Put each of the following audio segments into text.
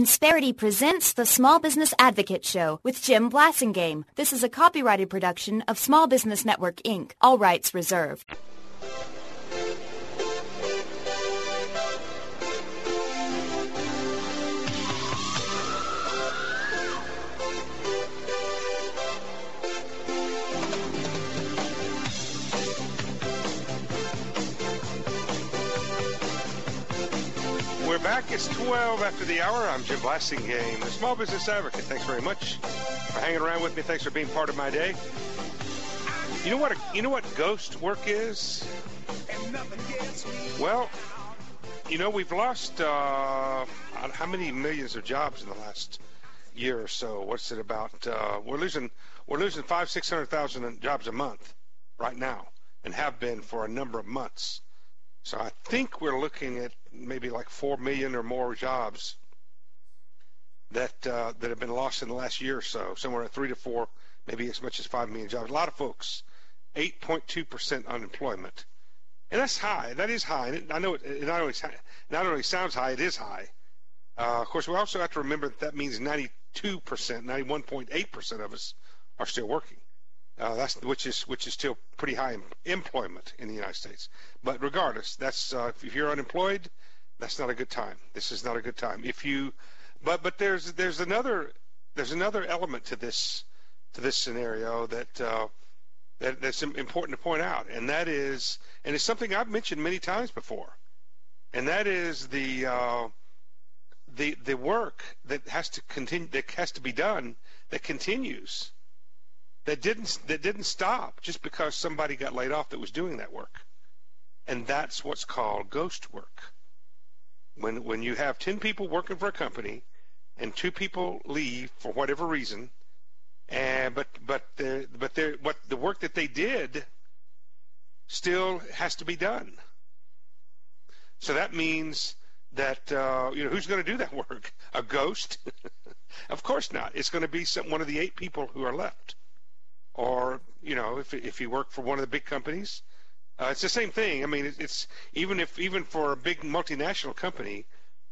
Insperity presents the Small Business Advocate Show with Jim Blasingame. This is a copyrighted production of Small Business Network, Inc. All rights reserved. We're back. It's 12 after the hour. I'm Jim Blasingame, the Small Business Advocate. Thanks very much for hanging around with me. Thanks for being part of my day. You know what ghost work is? Well, we've lost how many millions of jobs in the last year or so? What's it about? We're losing 500,000-600,000 jobs a month right now, and have been for a number of months. So I think we're looking at maybe like 4 million or more jobs that have been lost in the last year or so, somewhere at 3 to 4, maybe as much as 5 million jobs. A lot of folks, 8.2% unemployment, and that's high. That is high. And I know it not only sounds high, it is high. Of course, we also have to remember that means 92%, 91.8% of us are still working. Which is still pretty high employment in the United States. But regardless, that's if you're unemployed, that's not a good time. This is not a good time. But there's another element to this scenario that's important to point out, and that is, and it's something I've mentioned many times before, and that is the work that has to continue, that has to be done, that continues. That didn't stop just because somebody got laid off that was doing that work. And that's what's called ghost work. When you have 10 people working for a company and 2 people leave for whatever reason, and but the work that they did still has to be done. So that means that who's going to do that work? A ghost? Of course not. It's going to be one of the 8 people who are left. Or, if you work for one of the big companies, it's the same thing. I mean, it's even for a big multinational company,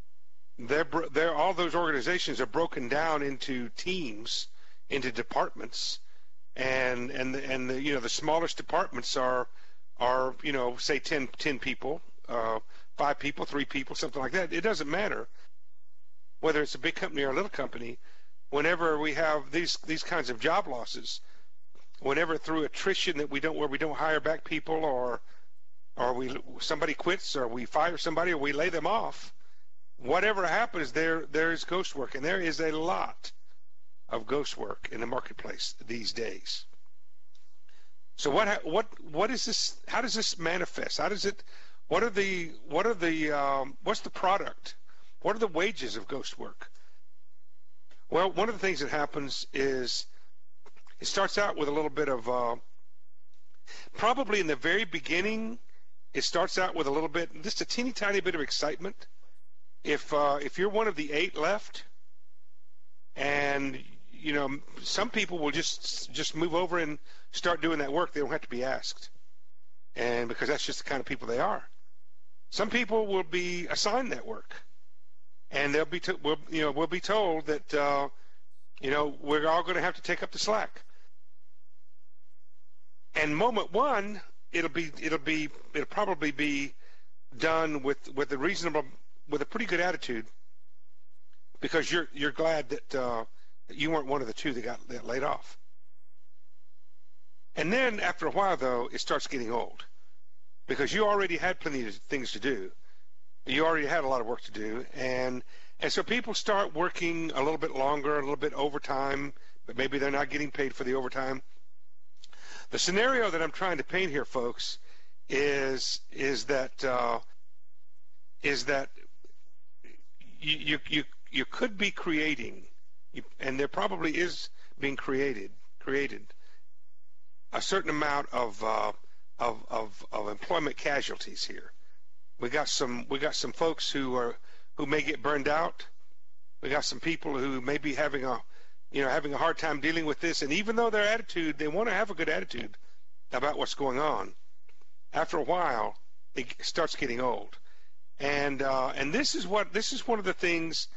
all those organizations are broken down into teams, into departments, and the smallest departments are say 10 people, 5 people, 3 people, something like that. It doesn't matter whether it's a big company or a little company. Whenever we have these kinds of job losses, whenever through attrition where we don't hire back people, or somebody quits, or we fire somebody, or we lay them off, whatever happens, there's ghost work, and there is a lot of ghost work in the marketplace these days. So what is this? How does this manifest? How does it? What's the product? What are the wages of ghost work? Well, one of the things that happens is, it starts out with a little bit of, probably in the very beginning, it starts out with a little bit, just a teeny tiny bit of excitement. If you're one of the 8 left, and some people will just move over and start doing that work. They don't have to be asked, and because that's just the kind of people they are. Some people will be assigned that work, and we'll be told that we're all going to have to take up the slack. And moment one, it'll probably be done with a pretty good attitude, because you're glad that you weren't one of the 2 that got laid off. And then after a while, though, it starts getting old, because you already had plenty of things to do. You already had a lot of work to do, and so people start working a little bit longer, a little bit overtime, but maybe they're not getting paid for the overtime. The scenario that I'm trying to paint here, folks, is that you could be creating, and there probably is being created a certain amount of employment casualties here. We got some folks who may get burned out. We got some people who may be having a hard time dealing with this, and even though their attitude, they want to have a good attitude about what's going on, after a while it starts getting old. And this is one of the things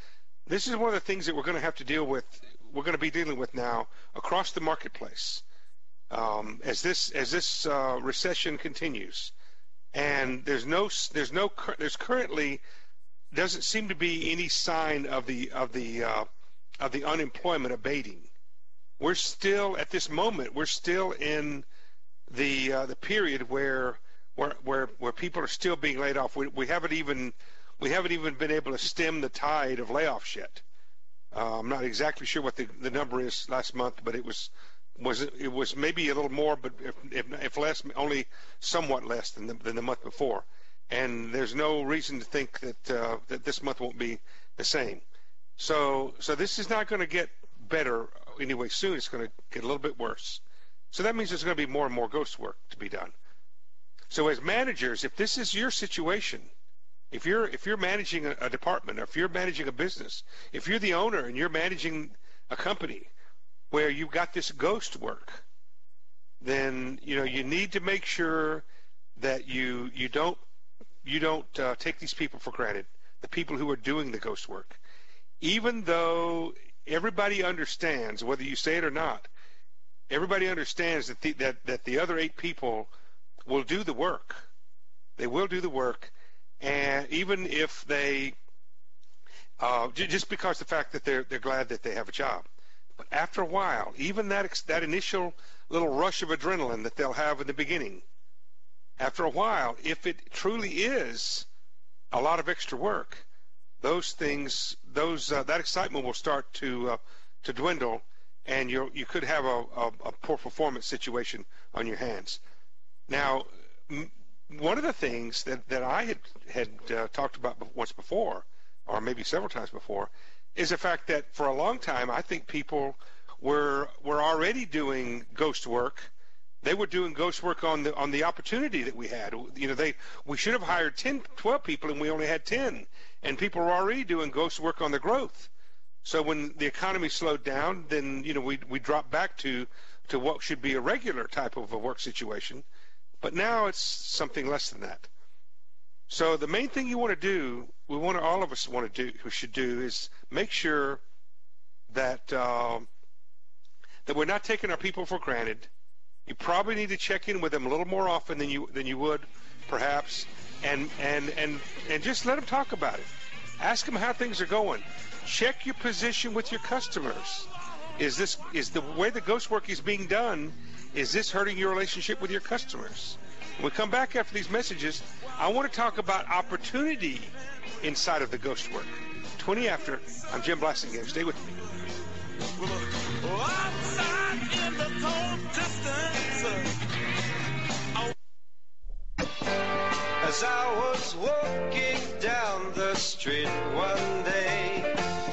This is one of the things that we're going to have to deal with. We're going to be dealing with now across the marketplace as this recession continues, and there's currently doesn't seem to be any sign of the unemployment abating. We're still at this moment. We're still in the period where people are still being laid off. We haven't even been able to stem the tide of layoffs yet. I'm not exactly sure what the number is last month, but it was maybe a little more, but if less, only somewhat less than the month before. And there's no reason to think that this month won't be the same. So this is not going to get better anyway soon. It's going to get a little bit worse. So that means there's going to be more and more ghost work to be done. So as managers, if this is your situation, if you're managing a department, or if you're managing a business, if you're the owner and you're managing a company where you've got this ghost work, then you need to make sure that you don't take these people for granted, the people who are doing the ghost work. Even though everybody understands, whether you say it or not, everybody understands that the other 8 people will do the work. They will do the work, and even if they just because the fact that they're glad that they have a job. But after a while, even that initial little rush of adrenaline that they'll have in the beginning, after a while, if it truly is a lot of extra work, that excitement will start to dwindle, and you could have a poor performance situation on your hands. Now, one of the things that I had talked about once before, or maybe several times before, is the fact that for a long time I think people were already doing ghost work. They were doing ghost work on the opportunity that we had. We should have hired 10, 12 people, and we only had 10. And people were already doing ghost work on the growth. So when the economy slowed down, then we dropped back to what should be a regular type of a work situation. But now it's something less than that. So the main thing you want to do, all of us should do, is make sure that that we're not taking our people for granted. You probably need to check in with them a little more often than you would, perhaps, and just let them talk about it. Ask them how things are going. Check your position with your customers. Is the way the ghost work is being done? Is this hurting your relationship with your customers? When we come back after these messages, I want to talk about opportunity inside of the ghost work. 20 after. I'm Jim Blasingame. Stay with me. As I was walking down the street one day,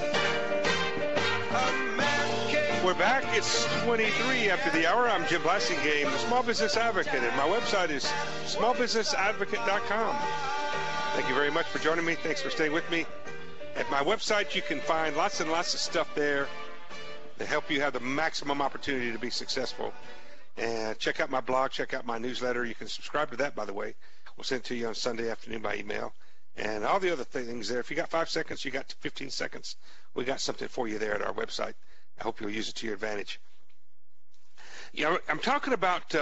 a man came. We're back. It's 23 after the hour. I'm Jim Blasingame, the Small Business Advocate, and my website is smallbusinessadvocate.com. Thank you very much for joining me. Thanks for staying with me. At my website, you can find lots and lots of stuff there to help you have the maximum opportunity to be successful. And check out my blog, check out my newsletter. You can subscribe to that, by the way. We'll send it to you on Sunday afternoon by email. And all the other things there. If you got 5 seconds, you got 15 seconds. We got something for you there at our website. I hope you'll use it to your advantage. I'm talking about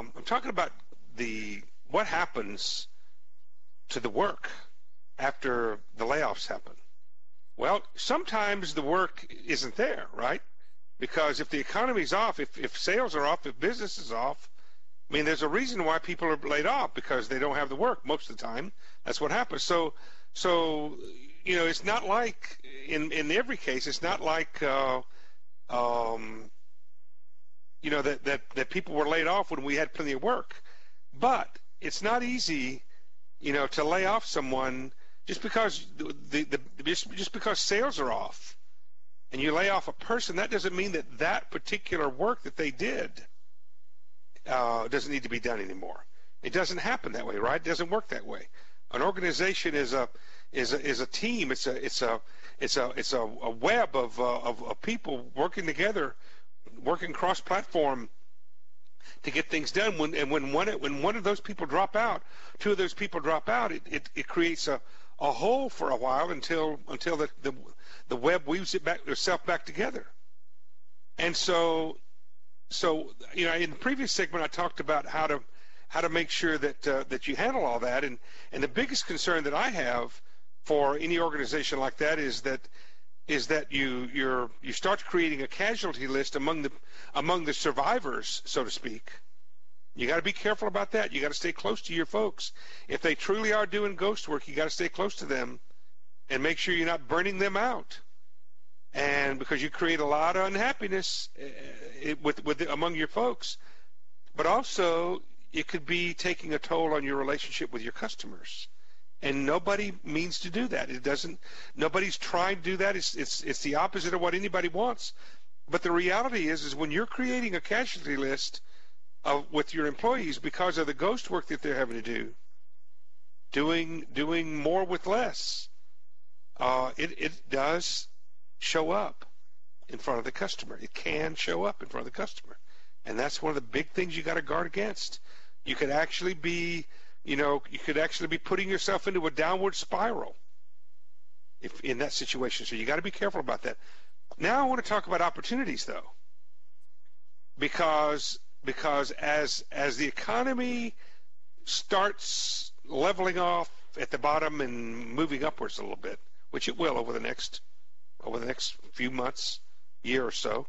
what happens to the work after the layoffs happen. Well, sometimes the work isn't there, right? Because if the economy's off, if sales are off, if business is off, I mean, there's a reason why people are laid off, because they don't have the work most of the time. That's what happens. So it's not like in every case, it's not like that people were laid off when we had plenty of work. But it's not easy, to lay off someone just because just because sales are off, and you lay off a person. That doesn't mean that particular work that they did doesn't need to be done anymore. It doesn't happen that way, right? It doesn't work that way. An organization is a team. It's a web of people working together, working cross-platform to get things done. When one of those people drop out, 2 of those people drop out, it creates a a hole for a while until the web weaves itself back together. And so in the previous segment I talked about how to make sure that you handle all that, and the biggest concern that I have for any organization like that is that you start creating a casualty list among the survivors, so to speak. You got to be careful about that. You got to stay close to your folks. If they truly are doing ghost work, you got to stay close to them and make sure you're not burning them out. And because you create a lot of unhappiness among your folks, but also it could be taking a toll on your relationship with your customers. And nobody means to do that. Nobody's trying to do that. It's the opposite of what anybody wants. But the reality is when you're creating a casualty list with your employees because of the ghost work that they're having to do, doing more with less, it does show up in front of the customer. It can show up in front of the customer. And that's one of the big things you got to guard against. You could actually be putting yourself into a downward spiral if in that situation. So you got to be careful about that. Now I want to talk about opportunities, though, because as the economy starts leveling off at the bottom and moving upwards a little bit, which it will over the next few months, year or so,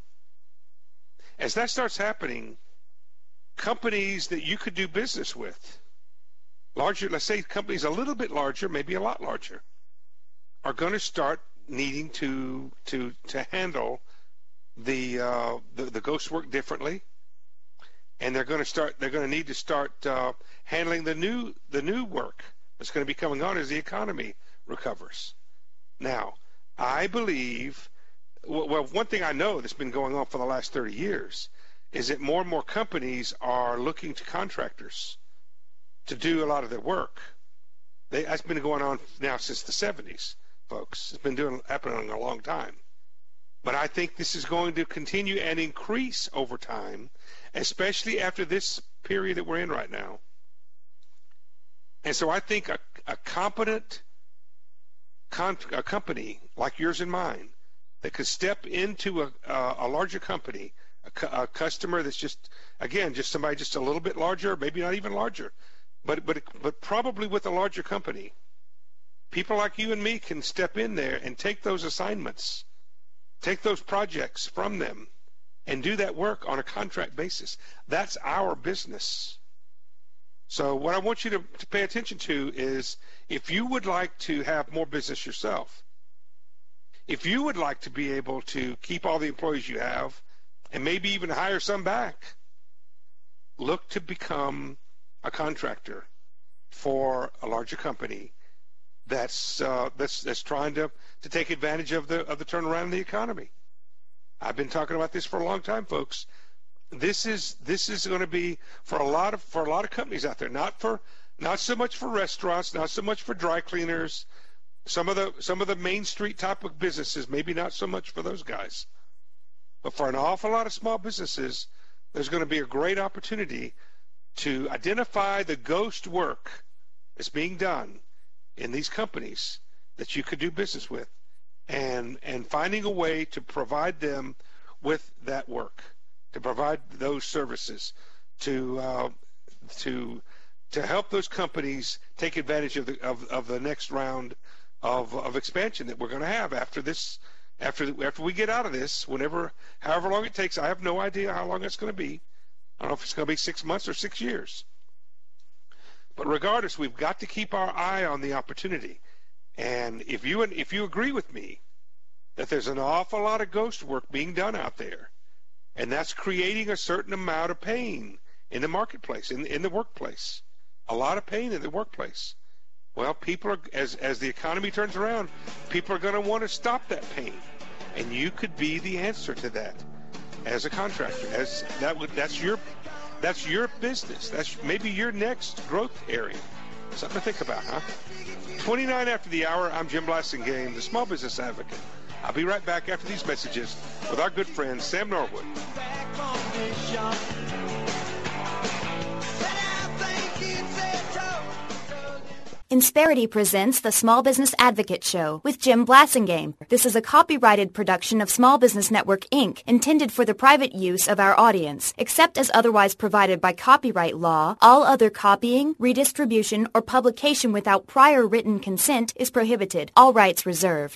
as that starts happening, companies that you could do business with, larger, let's say companies a little bit larger, maybe a lot larger, are going to start needing to handle the ghost work differently, and they're going to need to start handling the new work that's going to be coming on as the economy recovers. Now, I believe, well, one thing I know that's been going on for the last 30 years is that more and more companies are looking to contractors to do a lot of their work. That's been going on now since the 70s, folks. It's been happening a long time. But I think this is going to continue and increase over time, especially after this period that we're in right now. And so I think a competent a company like yours and mine that could step into a larger company, a customer that's just somebody just a little bit larger, maybe not even larger, but probably with a larger company. People like you and me can step in there and take those assignments, take those projects from them, and do that work on a contract basis. That's our business. So what I want you to pay attention to is, if you would like to have more business yourself, if you would like to be able to keep all the employees you have and maybe even hire some back, look to become a contractor for a larger company that's trying to take advantage of the turnaround in the economy. I've been talking about this for a long time, folks. This is going to be for a lot of companies out there. Not so much for restaurants, not so much for dry cleaners, some of the Main Street type of businesses, maybe not so much for those guys. But for an awful lot of small businesses, there's going to be a great opportunity to identify the ghost work that's being done in these companies that you could do business with, and finding a way to provide them with that work, to provide those services, to help those companies take advantage of the next round of expansion that we're going to have after we get out of this, however long it takes. I have no idea how long it's going to be. I don't know if it's going to be 6 months or 6 years. But regardless, we've got to keep our eye on the opportunity. And if you agree with me that there's an awful lot of ghost work being done out there, and that's creating a certain amount of pain in the marketplace, in the workplace, a lot of pain in the workplace. Well, people are, as the economy turns around, people are going to want to stop that pain, and you could be the answer to that as a contractor. That's your business. That's maybe your next growth area. Something to think about, huh? 29 after the hour. I'm Jim Blasingame, the Small Business Advocate. I'll be right back after these messages with our good friend Sam Norwood. Insperity presents the Small Business Advocate Show with Jim Blasingame. This is a copyrighted production of Small Business Network, Inc., intended for the private use of our audience. Except as otherwise provided by copyright law, all other copying, redistribution, or publication without prior written consent is prohibited. All rights reserved.